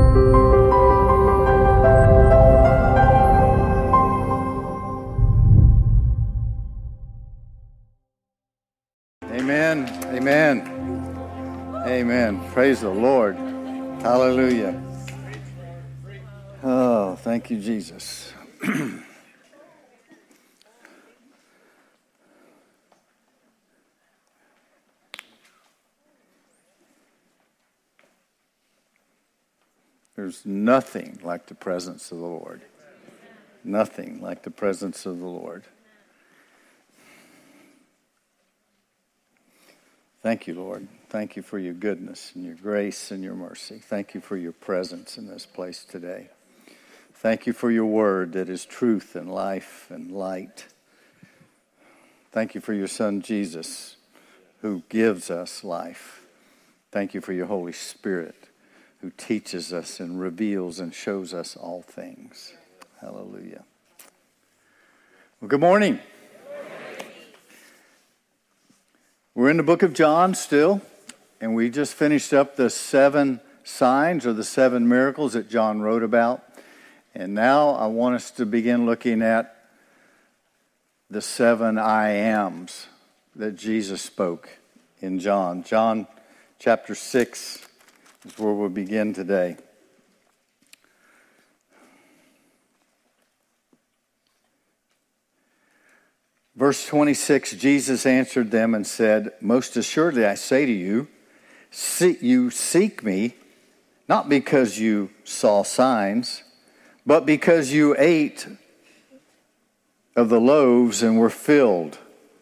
Amen. Amen. Amen. Praise the Lord. Hallelujah. Oh, thank you, Jesus. There's nothing like the presence of the Lord. Nothing like the presence of the Lord. Thank you, Lord. Thank you for your goodness and your grace and your mercy. Thank you for your presence in this place today. Thank you for your word that is truth and life and light. Thank you for your Son, Jesus, who gives us life. Thank you for your Holy Spirit, who teaches us and reveals and shows us all things. Hallelujah. Well, good morning. We're in the book of John still, and we just finished up the 7 signs or the 7 miracles that John wrote about. And now I want us to begin looking at the 7 I ams that Jesus spoke in John. John chapter 6 is where we'll begin today. Verse 26, Jesus answered them and said, "Most assuredly I say to you, you seek me, not because you saw signs, but because you ate of the loaves and were filled."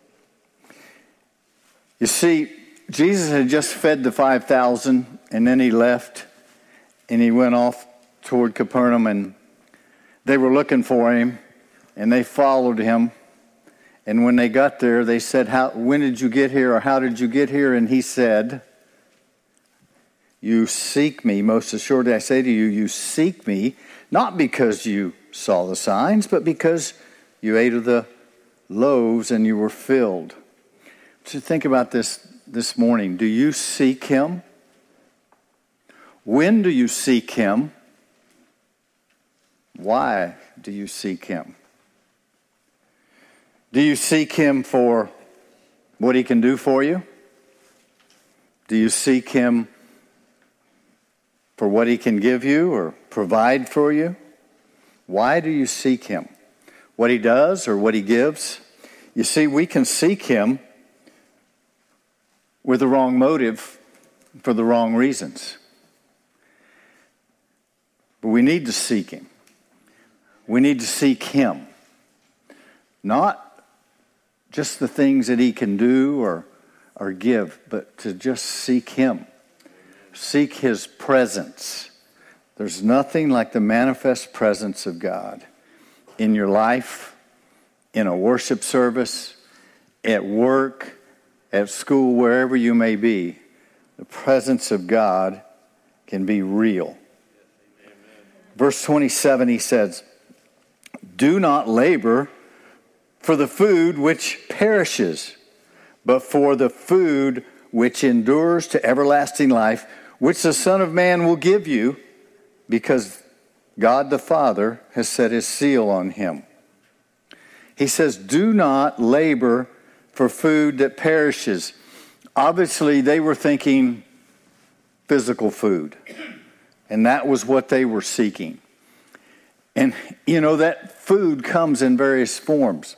You see, Jesus had just fed the 5,000, and then he left, and he went off toward Capernaum, and they were looking for him, and they followed him. And when they got there, they said, "When did you get here?" or "How did you get here?" And he said, "You seek me, most assuredly I say to you, you seek me, not because you saw the signs, but because you ate of the loaves and you were filled." So think about this morning. Do you seek him? When do you seek him? Why do you seek him? Do you seek him for what he can do for you? Do you seek him for what he can give you or provide for you? Why do you seek him? What he does or what he gives? You see, we can seek him with the wrong motive for the wrong reasons. But we need to seek him. We need to seek him. Not just the things that he can do or give, but to just seek him. Seek his presence. There's nothing like the manifest presence of God in your life, in a worship service, at work, at school, wherever you may be. The presence of God can be real. Verse 27, he says, "Do not labor for the food which perishes, but for the food which endures to everlasting life, which the Son of Man will give you, because God the Father has set his seal on him." He says, do not labor for food that perishes. Obviously, they were thinking physical food, and that was what they were seeking. And, that food comes in various forms.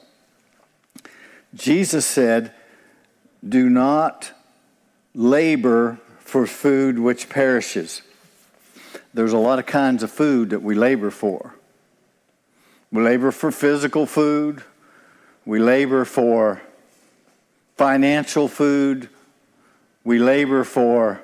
Jesus said, "Do not labor for food which perishes." There's a lot of kinds of food that we labor for. We labor for physical food. We labor for financial food. We labor for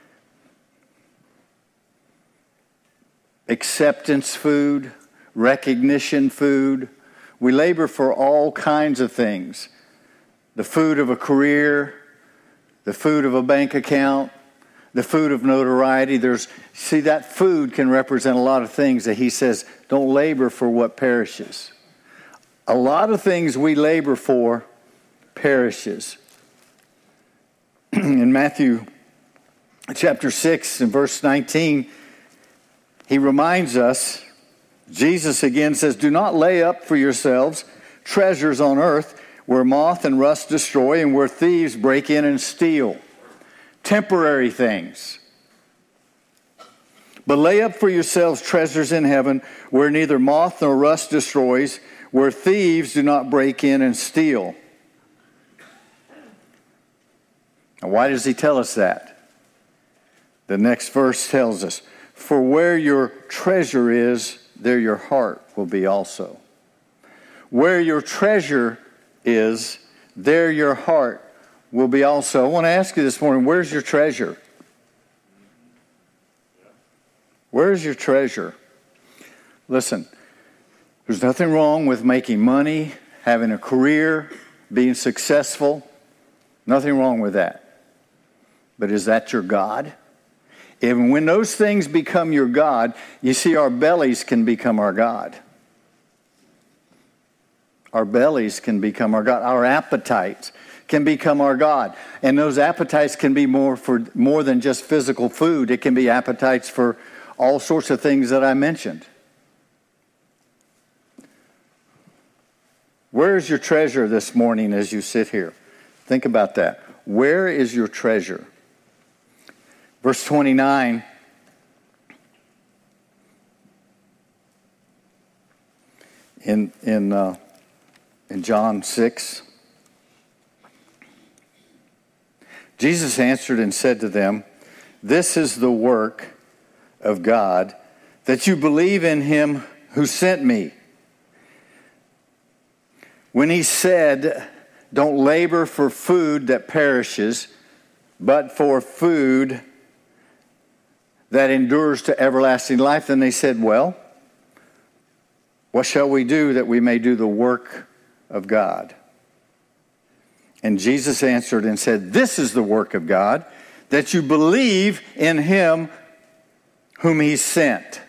acceptance food, recognition food. We labor for all kinds of things. The food of a career, the food of a bank account, the food of notoriety. That food can represent a lot of things that he says, don't labor for what perishes. A lot of things we labor for perishes. In Matthew chapter 6 and verse 19, he reminds us, Jesus again says, do not lay up for yourselves treasures on earth where moth and rust destroy and where thieves break in and steal. Temporary things. But lay up for yourselves treasures in heaven where neither moth nor rust destroys, where thieves do not break in and steal. Now, why does he tell us that? The next verse tells us, for where your treasure is, there your heart will be also. Where your treasure is, there your heart will be also. I want to ask you this morning, where's your treasure? Where's your treasure? Listen, there's nothing wrong with making money, having a career, being successful. Nothing wrong with that. But is that your God? And when those things become your God, you see, our bellies can become our God. Our bellies can become our God. Our appetites can become our God. And those appetites can be more than just physical food. It can be appetites for all sorts of things that I mentioned. Where is your treasure this morning as you sit here? Think about that. Where is your treasure? Verse 29. In John 6. Jesus answered and said to them, this is the work of God, that you believe in him who sent me. When he said, don't labor for food that perishes, but for food that endures to everlasting life, then they said, well, what shall we do that we may do the work of God? And Jesus answered and said, this is the work of God, that you believe in him whom he sent.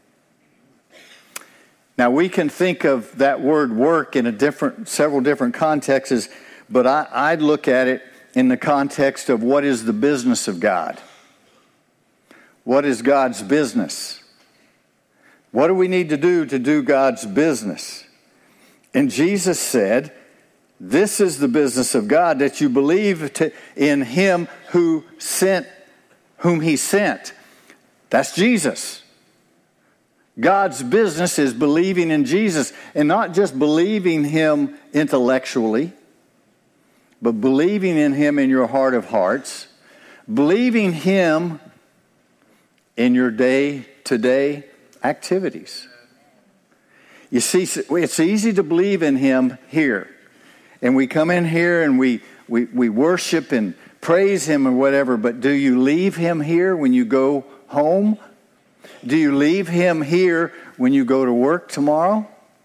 Now we can think of that word work in several different contexts, but I'd look at it in the context of what is the business of God. What is God's business? What do we need to do God's business? And Jesus said, this is the business of God, that you believe in him whom he sent. That's Jesus. God's business is believing in Jesus, and not just believing him intellectually, but believing in him in your heart of hearts, believing him in your day-to-day activities. You see, it's easy to believe in him here. And we come in here and we worship and praise him or whatever, but do you leave him here when you go home? Do you leave him here when you go to work tomorrow?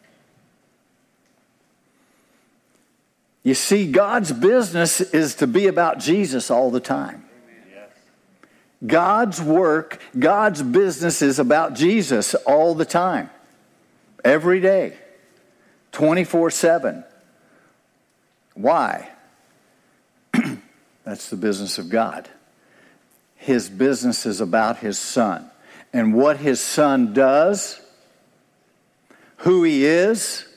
You see, God's business is to be about Jesus all the time. God's work, God's business is about Jesus all the time. Every day. 24/7. Why? That's the business of God. His business is about his Son. And what his Son does, who he is,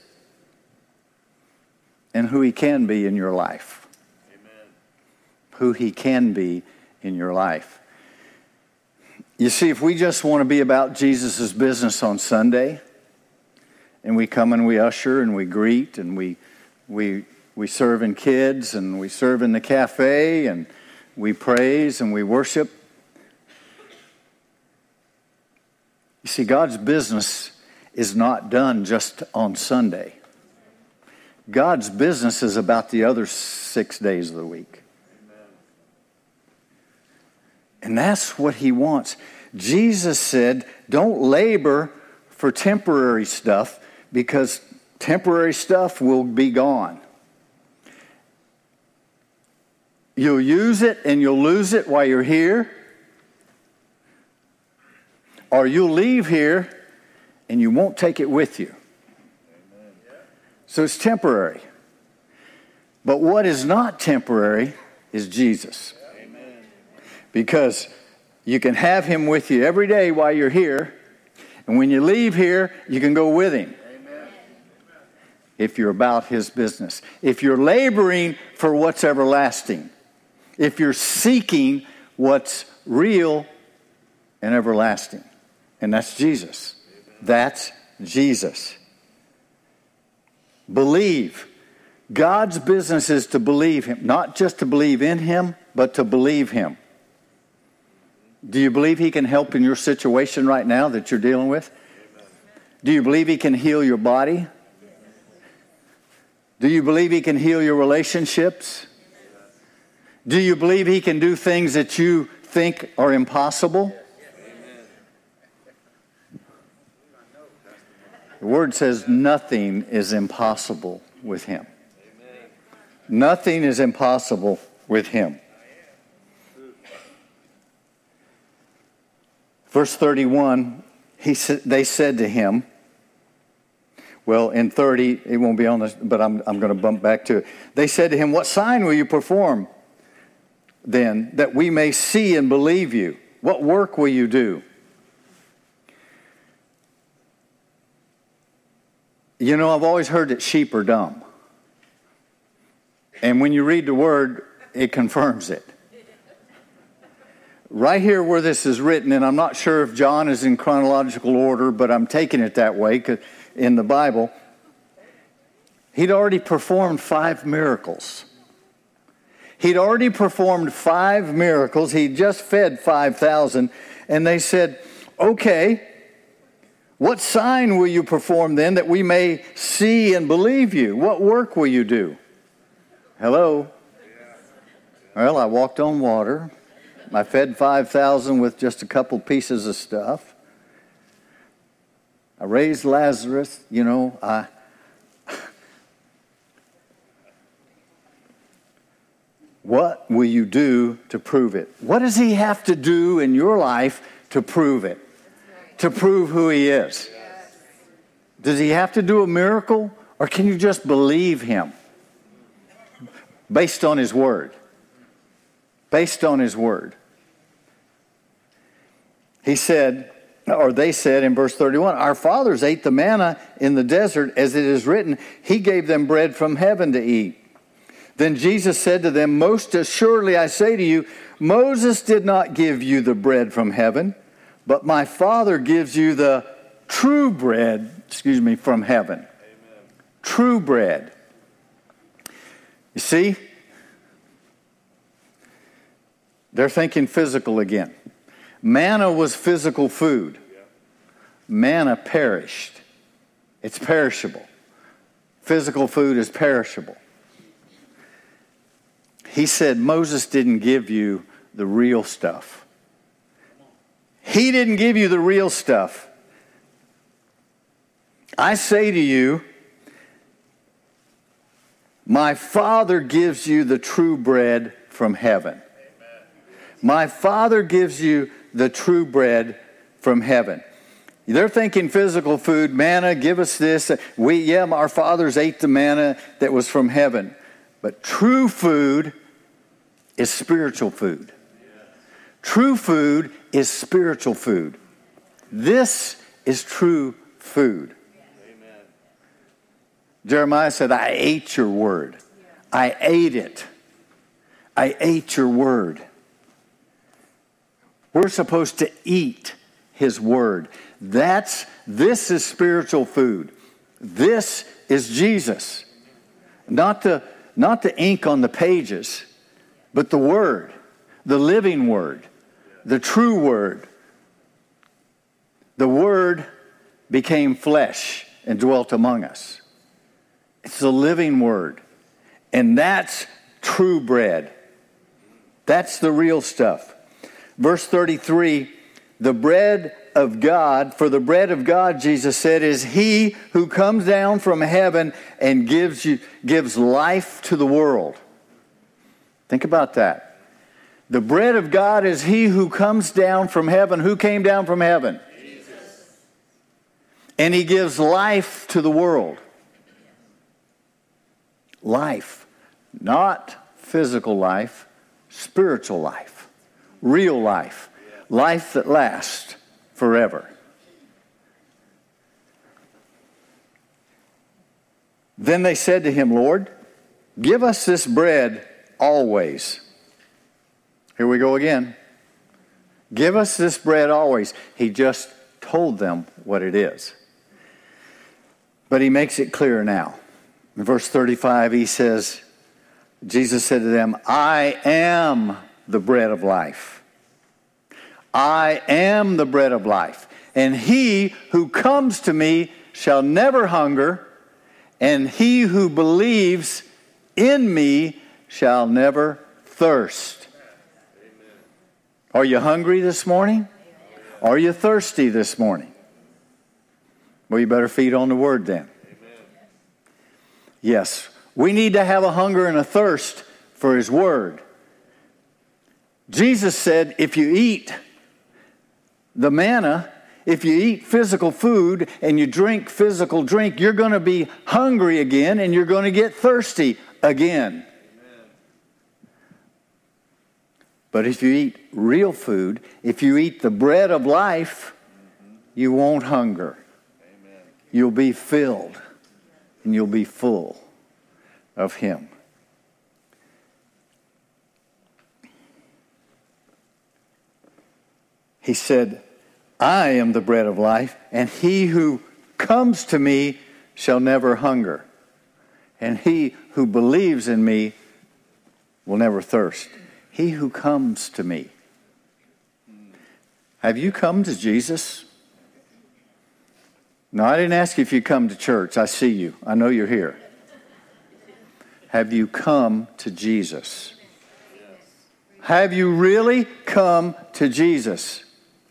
and who he can be in your life. Amen. Who he can be in your life. You see, if we just want to be about Jesus' business on Sunday, and we come and we usher and we greet and we serve in kids and we serve in the cafe and we praise and we worship. You see, God's business is not done just on Sunday. God's business is about the other 6 days of the week. And that's what he wants. Jesus said, don't labor for temporary stuff, because temporary stuff will be gone. You'll use it and you'll lose it while you're here. Or you'll leave here and you won't take it with you. So it's temporary. But what is not temporary is Jesus. Because you can have him with you every day while you're here, And when you leave here, you can go with him. Amen. If you're about his business. If you're laboring for what's everlasting. If you're seeking what's real and everlasting. And that's Jesus. That's Jesus. Believe. God's business is to believe him. Not just to believe in him, but to believe him. Do you believe he can help in your situation right now that you're dealing with? Do you believe he can heal your body? Do you believe he can heal your relationships? Do you believe he can do things that you think are impossible? The word says nothing is impossible with him. Nothing is impossible with him. Verse 31, they said to him, well, in 30, it won't be on this, but I'm going to bump back to it. They said to him, what sign will you perform then, that we may see and believe you? What work will you do? You know, I've always heard that sheep are dumb. And when you read the word, it confirms it. Right here where this is written, and I'm not sure if John is in chronological order, but I'm taking it that way in the Bible. He'd already performed 5 miracles. He'd already performed 5 miracles. He'd just fed 5,000. And they said, okay, what sign will you perform then that we may see and believe you? What work will you do? Hello? Well, I walked on water. I fed 5,000 with just a couple pieces of stuff. I raised Lazarus, What will you do to prove it? What does he have to do in your life to prove it? To prove who he is? Does he have to do a miracle? Or can you just believe him? Based on his word. Based on his word. He said, or they said in verse 31, our fathers ate the manna in the desert, as it is written, he gave them bread from heaven to eat. Then Jesus said to them, most assuredly I say to you, Moses did not give you the bread from heaven, but my Father gives you the true bread, from heaven. Amen. True bread. You see, they're thinking physical again. Manna was physical food. Manna perished. It's perishable. Physical food is perishable. He said Moses didn't give you the real stuff. He didn't give you the real stuff. I say to you, my Father gives you the true bread from heaven. My Father gives you the true bread from heaven. They're thinking physical food, manna, give us this. Our fathers ate the manna that was from heaven. But true food is spiritual food. True food is spiritual food. This is true food. Amen. Jeremiah said, I ate your word. I ate it. I ate your word. We're supposed to eat his word. This is spiritual food. This is Jesus. Not the ink on the pages, but the word, the living word, the true word. The word became flesh and dwelt among us. It's the living word. And that's true bread. That's the real stuff. Verse 33, the bread of God, for the bread of God, Jesus said, is he who comes down from heaven and gives life to the world. Think about that. The bread of God is he who comes down from heaven. Who came down from heaven? Jesus. And he gives life to the world. Life. Not physical life, spiritual life. Real life. Life that lasts forever. Then they said to him, Lord, give us this bread always. Here we go again. Give us this bread always. He just told them what it is. But he makes it clear now. In verse 35, he says, Jesus said to them, I am the bread of life. I am the bread of life. And he who comes to me shall never hunger, and he who believes in me shall never thirst. Amen. Are you hungry this morning? Are you thirsty this morning? Well, you better feed on the word then. Amen. Yes, we need to have a hunger and a thirst for his word. Jesus said, if you eat the manna, if you eat physical food and you drink physical drink, you're going to be hungry again and you're going to get thirsty again. Amen. But if you eat real food, if you eat the bread of life, you won't hunger. Amen. You'll be filled and you'll be full of him. He said, I am the bread of life, and he who comes to me shall never hunger. And he who believes in me will never thirst. He who comes to me. Have you come to Jesus? No, I didn't ask you if you come to church. I see you. I know you're here. Have you come to Jesus? Have you really come to Jesus?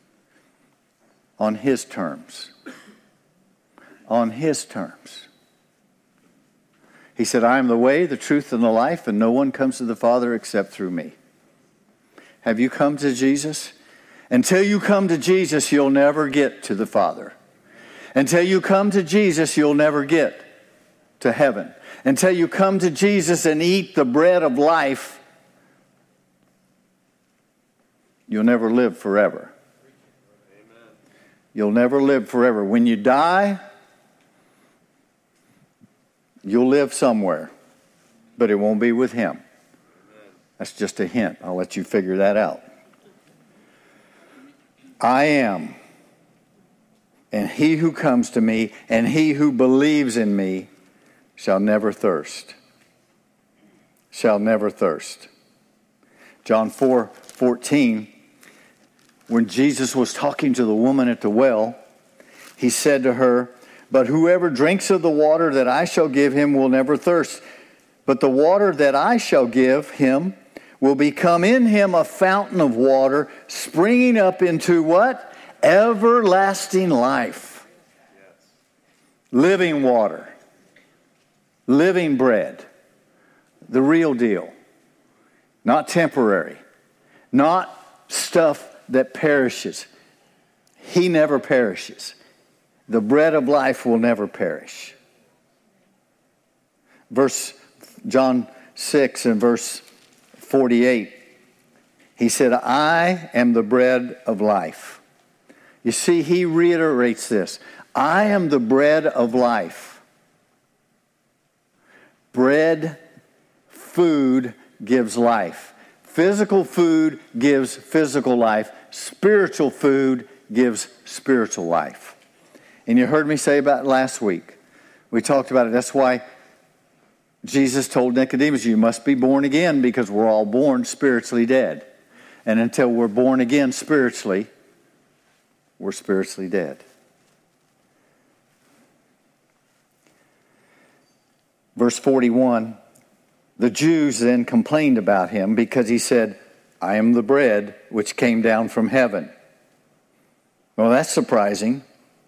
On his terms. On his terms. He said, I am the way, the truth, and the life, and no one comes to the Father except through me. Have you come to Jesus? Until you come to Jesus, you'll never get to the Father. Until you come to Jesus, you'll never get to heaven. Until you come to Jesus and eat the bread of life, you'll never live forever. You'll never live forever. When you die, you'll live somewhere, but it won't be with him. That's just a hint. I'll let you figure that out. I am, and he who comes to me, and he who believes in me shall never thirst. Shall never thirst. John 4:14. When Jesus was talking to the woman at the well, he said to her, but whoever drinks of the water that I shall give him will never thirst. But the water that I shall give him will become in him a fountain of water, springing up into what? Everlasting life. Yes. Living water. Living bread. The real deal. Not temporary. Not stuff that perishes. He never perishes. The bread of life will never perish. John 6 and verse 48. He said, I am the bread of life. You see, he reiterates this. I am the bread of life. Bread, food gives life. Physical food gives physical life. Spiritual food gives spiritual life. And you heard me say about it last week. We talked about it. That's why Jesus told Nicodemus, you must be born again because we're all born spiritually dead. And until we're born again spiritually, we're spiritually dead. Verse 41, the Jews then complained about him because he said, I am the bread which came down from heaven. Well, that's surprising.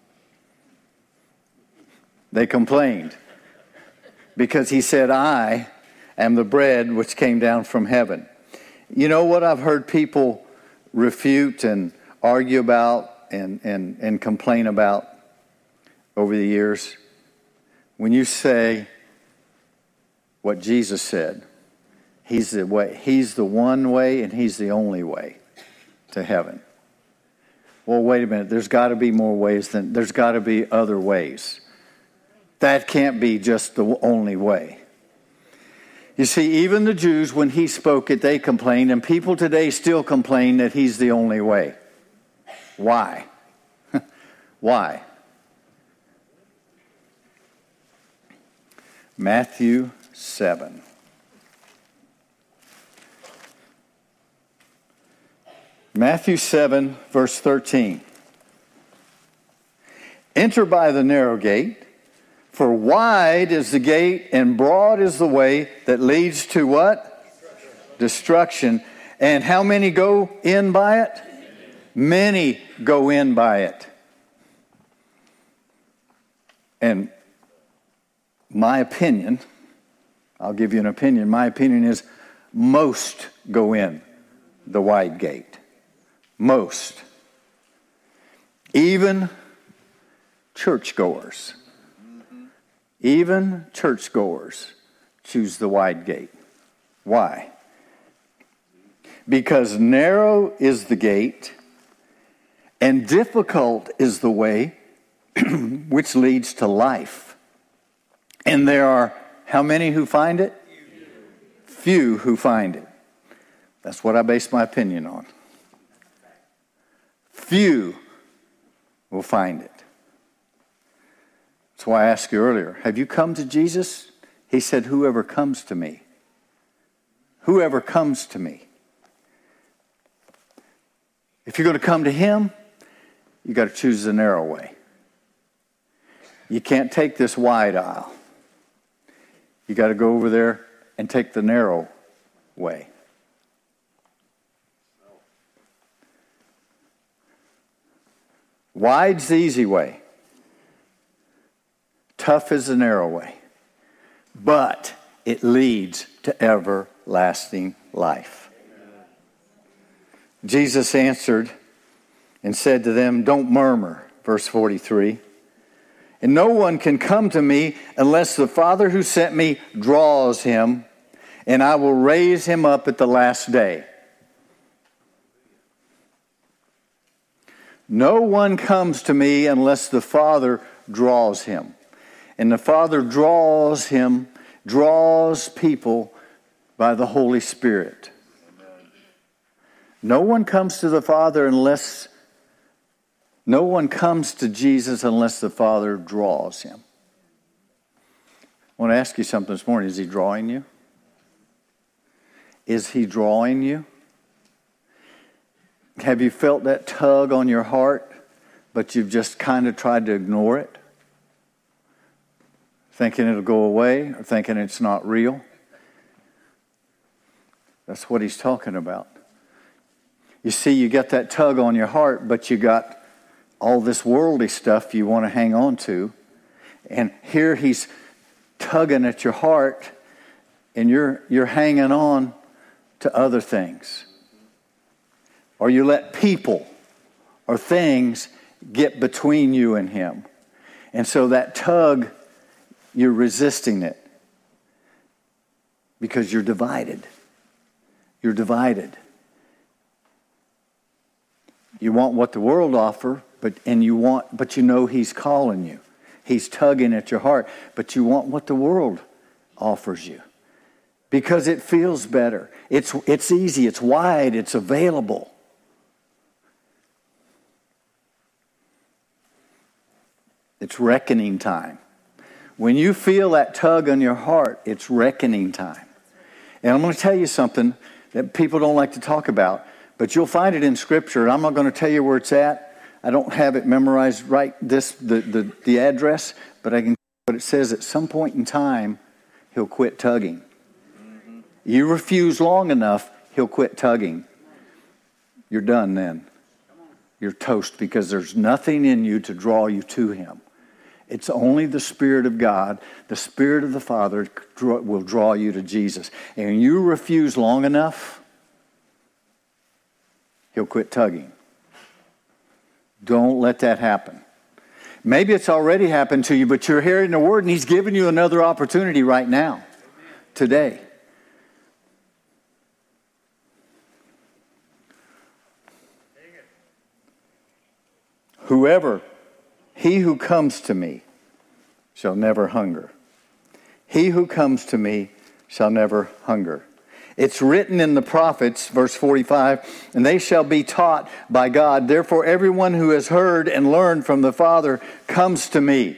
They complained because he said, I am the bread which came down from heaven. You know what I've heard people refute and argue about and complain about over the years? When you say what Jesus said, he's the way, he's the one way and he's the only way to heaven. Well, wait a minute, there's got to be more ways there's got to be other ways. That can't be just the only way. You see, even the Jews, when he spoke it, they complained, and people today still complain that he's the only way. Why? Why? Matthew 7. Matthew 7, verse 13. Enter by the narrow gate, for wide is the gate and broad is the way that leads to what? Destruction. And how many go in by it? Many go in by it. And my opinion, I'll give you an opinion. My opinion is most go in the wide gate. Most. Even churchgoers. Even churchgoers choose the wide gate. Why? Because narrow is the gate and difficult is the way which leads to life. And there are how many who find it? Few who find it. That's what I base my opinion on. Few will find it. That's why I asked you earlier, have you come to Jesus? He said, whoever comes to me. Whoever comes to me. If you're going to come to him, you got to choose the narrow way. You can't take this wide aisle. You got to go over there and take the narrow way. Wide's the easy way. Tough is the narrow way. But it leads to everlasting life. Jesus answered and said to them, don't murmur. Verse 43. And no one can come to me unless the Father who sent me draws him, and I will raise him up at the last day. No one comes to me unless the Father draws him. And the Father draws him, draws people by the Holy Spirit. No one comes to the Father unless, no one comes to Jesus unless the Father draws him. I want to ask you something this morning. Is he drawing you? Is he drawing you? Have you felt that tug on your heart, but you've just kind of tried to ignore it? Thinking it'll go away or thinking it's not real? That's what he's talking about. You see, you got that tug on your heart, but you got all this worldly stuff you want to hang on to. And here he's tugging at your heart, and you're hanging on to other things. Or you let people or things get between you and him. And so that tug, you're resisting it. Because you're divided. You're divided. You want what the world offers, but you know he's calling you. He's tugging at your heart, but you want what the world offers you. Because it feels better. It's easy, it's wide, it's available. It's reckoning time. When you feel that tug on your heart, it's reckoning time. And I'm going to tell you something that people don't like to talk about, but you'll find it in Scripture. And I'm not going to tell you where it's at. I don't have it memorized right, the address, but I can. But it says at some point in time, he'll quit tugging. You refuse long enough, he'll quit tugging. You're done then. You're toast because there's nothing in you to draw you to him. It's only the Spirit of God, the Spirit of the Father will draw you to Jesus. And you refuse long enough, he'll quit tugging. Don't let that happen. Maybe it's already happened to you, but you're hearing the word and he's giving you another opportunity right now, today. He who comes to me shall never hunger. He who comes to me shall never hunger. It's written in the prophets, verse 45, and they shall be taught by God. Therefore, everyone who has heard and learned from the Father comes to me.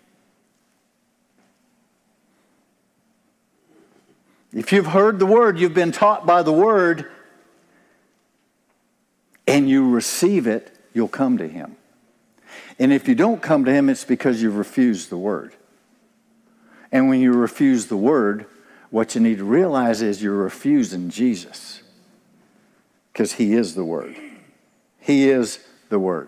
If you've heard the word, you've been taught by the word, and you receive it, you'll come to him. And if you don't come to him, it's because you've refused the word. And when you refuse the word, what you need to realize is you're refusing Jesus. Because he is the word. He is the word.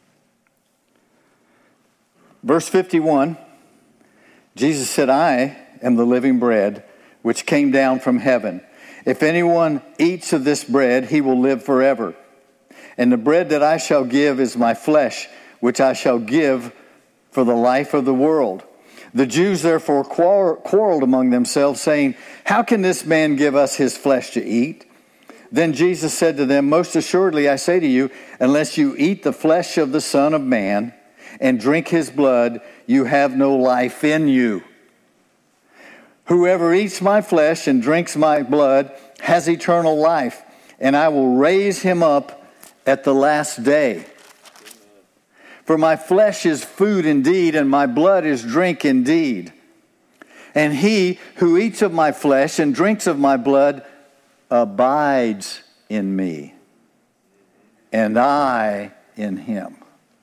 Verse 51, Jesus said, I am the living bread which came down from heaven. If anyone eats of this bread, he will live forever. And the bread that I shall give is my flesh, which I shall give for the life of the world. The Jews therefore quarreled among themselves, saying, how can this man give us his flesh to eat? Then Jesus said to them, most assuredly I say to you, unless you eat the flesh of the Son of Man and drink his blood, you have no life in you. Whoever eats my flesh and drinks my blood has eternal life, and I will raise him up at the last day. For my flesh is food indeed, and my blood is drink indeed. And he who eats of my flesh and drinks of my blood abides in me, and I in him.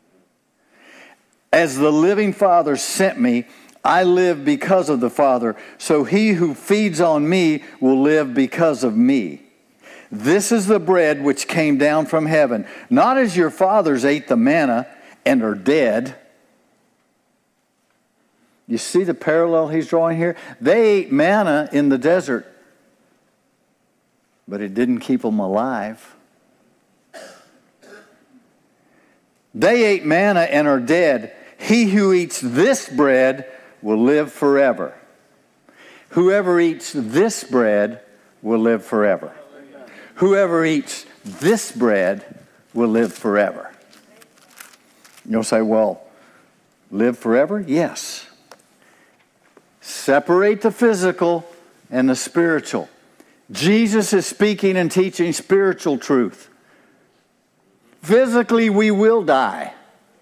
As the living Father sent me, I live because of the Father, so he who feeds on me will live because of me. This is the bread which came down from heaven, not as your fathers ate the manna and are dead. You see the parallel he's drawing here? They ate manna in the desert, but it didn't keep them alive. They ate manna and are dead. He who eats this bread will live forever. Whoever eats this bread will live forever. Whoever eats this bread will live forever. You'll say, well, live forever? Yes. Separate the physical and the spiritual. Jesus is speaking and teaching spiritual truth. Physically, we will die.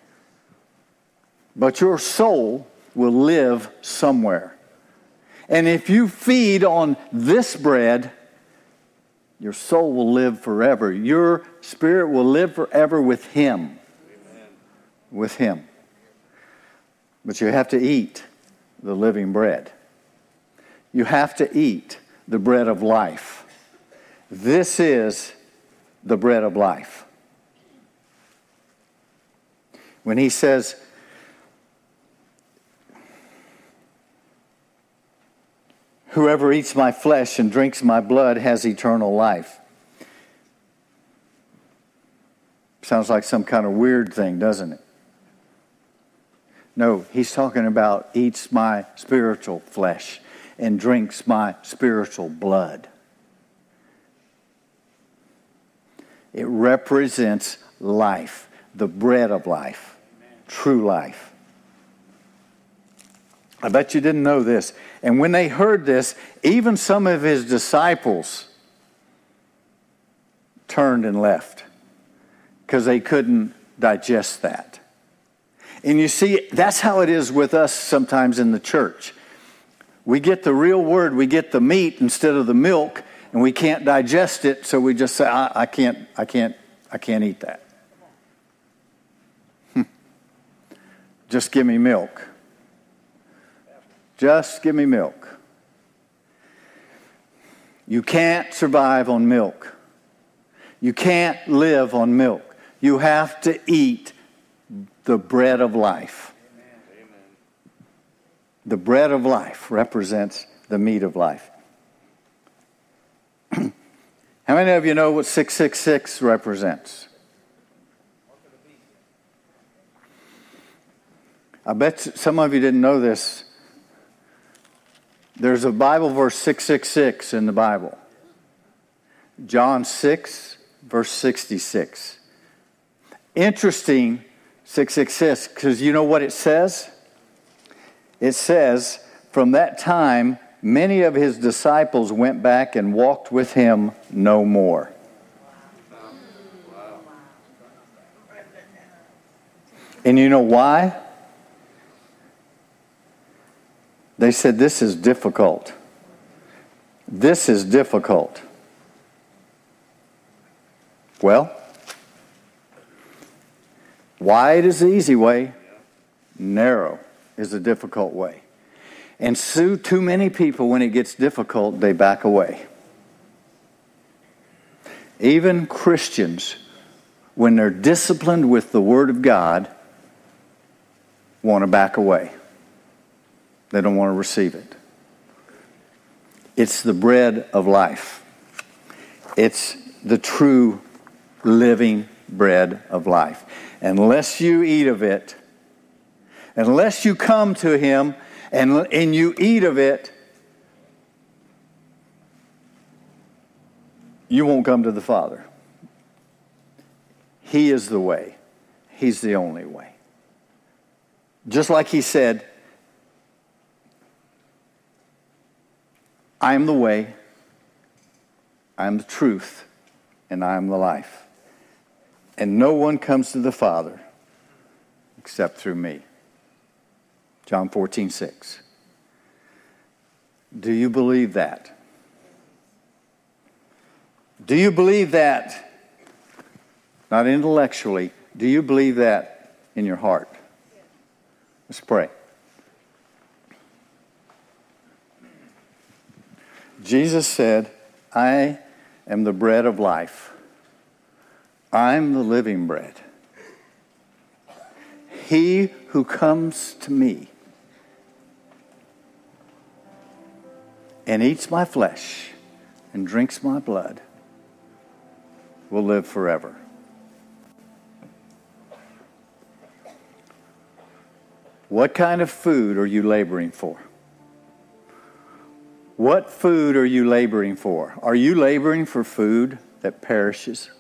But your soul will live somewhere. And if you feed on this bread, your soul will live forever. Your spirit will live forever with him. Amen. With him. But you have to eat the living bread. You have to eat the bread of life. This is the bread of life. When he says, whoever eats my flesh and drinks my blood has eternal life. Sounds like some kind of weird thing, doesn't it? No, he's talking about eats my spiritual flesh and drinks my spiritual blood. It represents life, the bread of life, true life. I bet you didn't know this. And when they heard this, even some of his disciples turned and left because they couldn't digest that. And you see, that's how it is with us sometimes in the church. We get the real word, we get the meat instead of the milk, and we can't digest it, so we just say, I can't eat that. Just give me milk. Just give me milk. You can't survive on milk. You can't live on milk. You have to eat the bread of life. Amen. The bread of life represents the meat of life. How many of you know what 666 represents? I bet some of you didn't know this. There's a Bible verse 666 in the Bible. John 6, verse 66. Interesting, 666, because you know what it says? it says, from that time, many of his disciples went back and walked with him no more. And you know why? They said, this is difficult. This is difficult. Well, wide is the easy way. Narrow is the difficult way. And so too many people, when it gets difficult, they back away. Even Christians, when they're disciplined with the Word of God, want to back away. They don't want to receive it. It's the bread of life. It's the true living bread of life. Unless you eat of it, unless you come to Him and you eat of it, you won't come to the Father. He is the way. He's the only way. Just like He said, I am the way, I am the truth, and I am the life. And no one comes to the Father except through me. John 14:6. Do you believe that? Do you believe that? Not intellectually. Do you believe that in your heart? Let's pray. Jesus said, I am the bread of life. I'm the living bread. He who comes to me and eats my flesh and drinks my blood will live forever. What kind of food are you laboring for? What food are you laboring for? Are you laboring for food that perishes?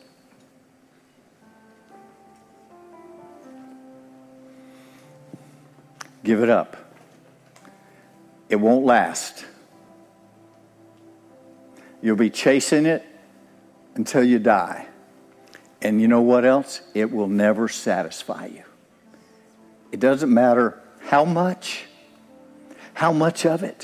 Give it up. It won't last. You'll be chasing it until you die. And you know what else? It will never satisfy you. It doesn't matter how much of it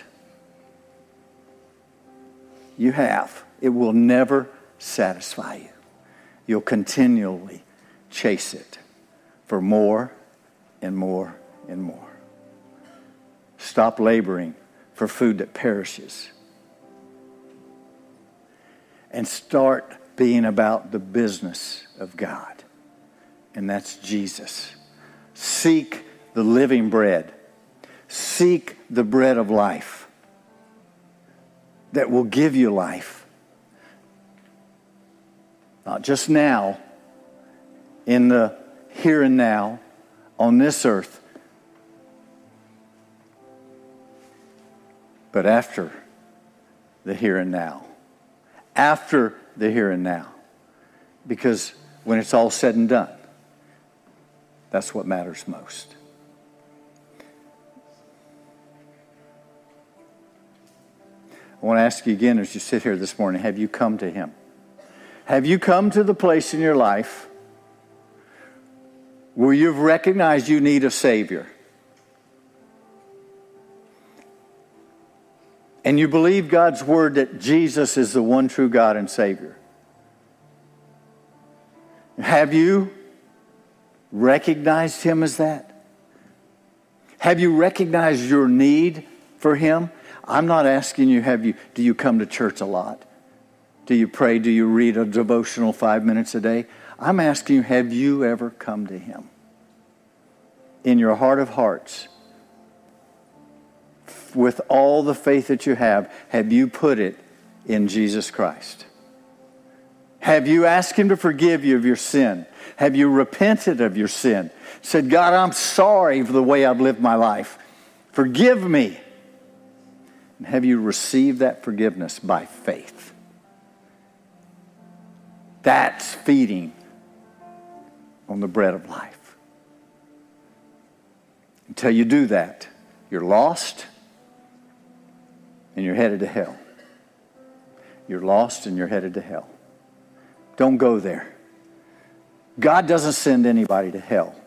you have. It will never satisfy you. You'll continually chase it for more and more and more. Stop laboring for food that perishes and start being about the business of God. And that's Jesus. Seek the living bread. Seek the bread of life that will give you life. Not just now, in the here and now, on this earth, but after the here and now. After the here and now. Because when it's all said and done, that's what matters most. I want to ask you again as you sit here this morning, have you come to Him? Have you come to the place in your life where you've recognized you need a Savior? And you believe God's Word that Jesus is the one true God and Savior? Have you recognized Him as that? Have you recognized your need for Him? I'm not asking you, do you come to church a lot? Do you pray? Do you read a devotional 5 minutes a day? I'm asking you, have you ever come to Him? In your heart of hearts, with all the faith that you have you put it in Jesus Christ? Have you asked Him to forgive you of your sin? Have you repented of your sin? Said, God, I'm sorry for the way I've lived my life. Forgive me. And have you received that forgiveness by faith? That's feeding on the bread of life. Until you do that, You're lost and you're headed to hell. You're lost and you're headed to hell. Don't go there. God doesn't send anybody to hell.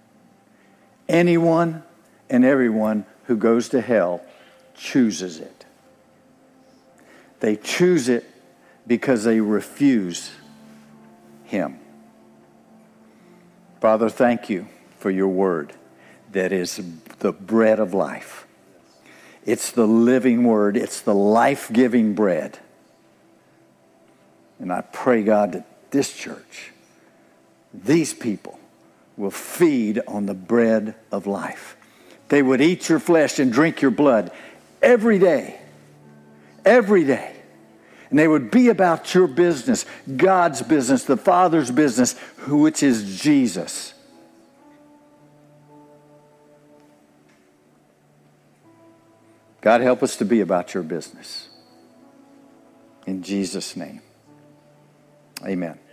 Anyone and everyone who goes to hell chooses it. They choose it because they refuse Him. Father, thank you for your word that is the bread of life. It's the living word. It's the life-giving bread. And I pray, God, that this church, these people, will feed on the bread of life. They would eat your flesh and drink your blood every day. Every day. And they would be about your business, God's business, the Father's business, which is Jesus. God, help us to be about your business. In Jesus' name, amen.